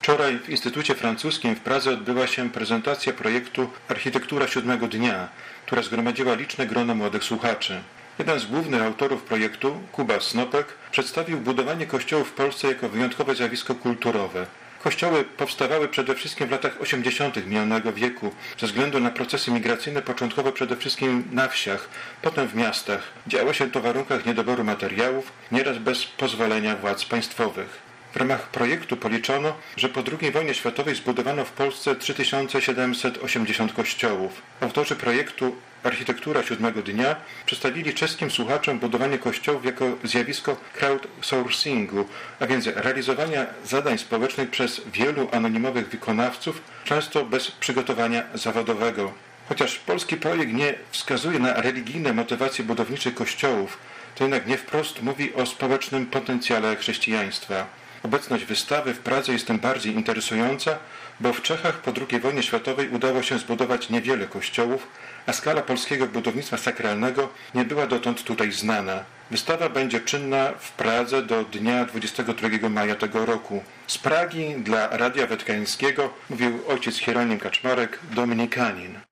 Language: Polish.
Wczoraj w Instytucie Francuskim w Pradze odbyła się prezentacja projektu Architektura Siódmego Dnia, która zgromadziła liczne grono młodych słuchaczy. Jeden z głównych autorów projektu, Kuba Snopek, przedstawił budowanie kościołów w Polsce jako wyjątkowe zjawisko kulturowe. Kościoły powstawały przede wszystkim w latach 80. minionego wieku ze względu na procesy migracyjne, początkowo przede wszystkim na wsiach, potem w miastach. Działo się to w warunkach niedoboru materiałów, nieraz bez pozwolenia władz państwowych. W ramach projektu policzono, że po II wojnie światowej zbudowano w Polsce 3780 kościołów. Autorzy projektu Architektura Siódmego Dnia przedstawili czeskim słuchaczom budowanie kościołów jako zjawisko crowdsourcingu, a więc realizowania zadań społecznych przez wielu anonimowych wykonawców, często bez przygotowania zawodowego. Chociaż polski projekt nie wskazuje na religijne motywacje budownicze kościołów, to jednak nie wprost mówi o społecznym potencjale chrześcijaństwa. Obecność wystawy w Pradze jest tym bardziej interesująca, bo w Czechach po II wojnie światowej udało się zbudować niewiele kościołów, a skala polskiego budownictwa sakralnego nie była dotąd tutaj znana. Wystawa będzie czynna w Pradze do dnia 22 maja tego roku. Z Pragi dla Radia Watykańskiego mówił ojciec Hieronim Kaczmarek, dominikanin.